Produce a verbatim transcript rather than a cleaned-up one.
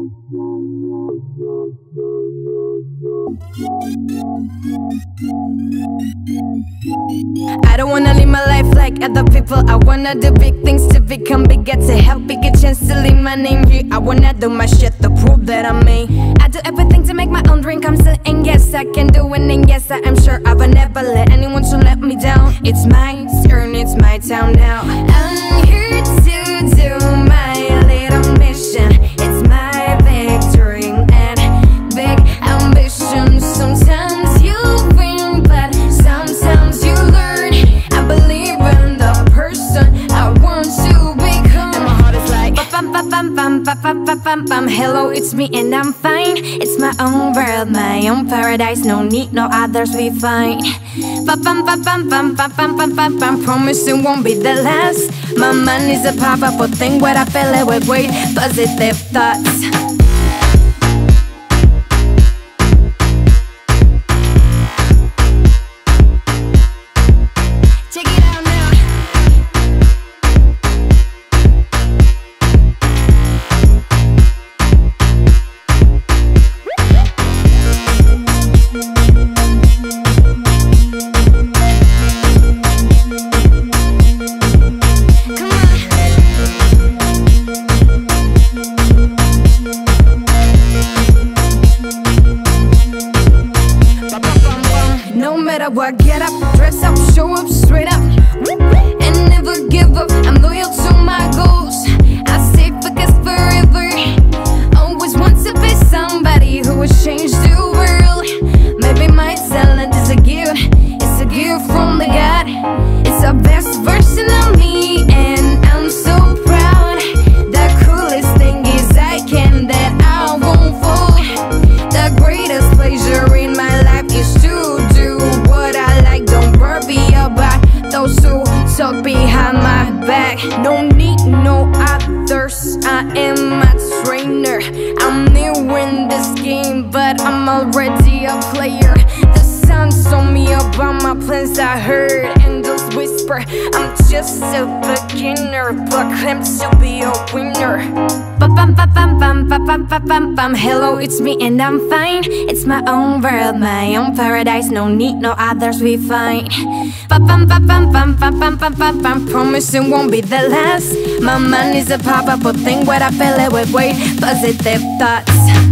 I don't wanna live my life like other people. I wanna do big things to become bigger, to help big a chance to leave my name here. I wanna do my shit to prove that I'm me. I do everything to make my own dream come true. And yes, I can do it, and yes, I am sure I will never let anyone to let me down. It's my turn, it's my town now. I'm here to do my little mission. It's my victory and big ambition. Sometimes you win, but sometimes you learn. I believe in the person I want to become. And my heart is like bum bum bum bum bum bum bum bum bum. Hello, it's me and I'm fine. It's my own world, my own paradise. No need no others, we find. Bum bum bum bum bum bum bum bum bum bum. Promise it won't be the last. My mind is a pop-up thing where I fill it with great positive thoughts. No matter what, get up, dress up, show up straight up, and never give up. I'm loyal to my goals. I stay focused forever. Always want to be somebody who will change the world. Maybe my talent is a gift. It's a gift from the God. It's the best version of me, and I'm so proud. The coolest thing is I can, that I won't fall. The greatest pleasure in my life is to those who talk behind my back. No need no others. I am a trainer. I'm new in this game, but I'm already a player. The sun told me about my plans. I heard angels whisper. I'm just a beginner, but claim to be a winner. Bum bum bum bum bum bum bum bum bum bum. Hello, it's me and I'm fine. It's my own world, my own paradise. No need no others, we find. Bum bum bum bum bum bum bum bum bum bum. Promise it won't be the last. My mind is a pop-up thing where I fill it with great positive thoughts.